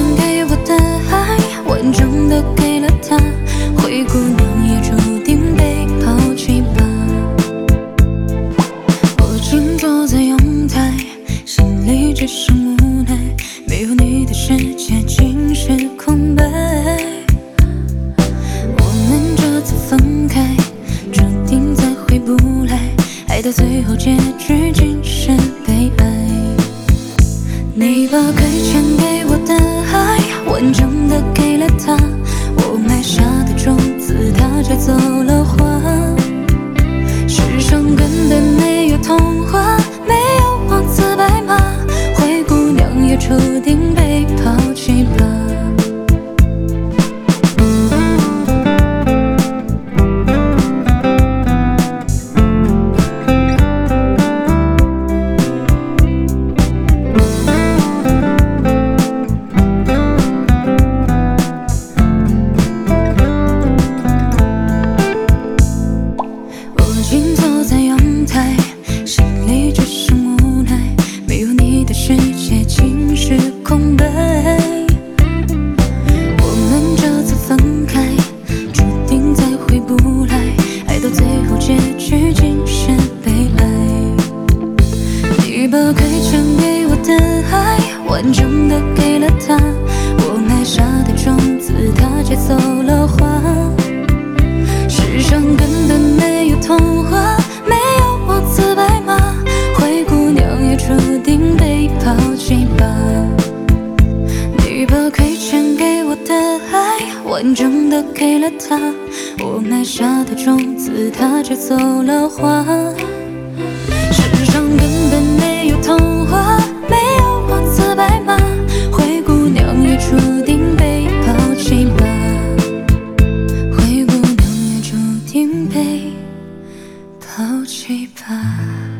欠给我的爱，完整的给了他，灰姑娘也注定被抛弃吧。我静坐在阳台，心里只剩无奈，没有你的世界尽是空白。我们这次分开，注定再回不来，爱到最后结局竟是悲哀。你把亏欠给我的爱，完整的给了他，我埋下的种子，他摘走了花。世上根本没有童话，没有王子白马，灰姑娘也注定被抛弃吧。静坐在阳台，心里只剩无奈，没有你的世界尽是空白。我们这次分开，注定再回不来，爱到最后结局竟是悲哀。你把亏欠给我的爱，完整的给了他，我埋下的种子，他摘走了花。世上根本没有童话，没有王子白马，灰姑娘也注定被抛弃吧。你把亏欠给我的爱，完整的给了他，我埋下的种子，他摘走了花。世上根本没有童话，没有王子白马，灰姑娘也注定被抛弃吧。被抛弃吧。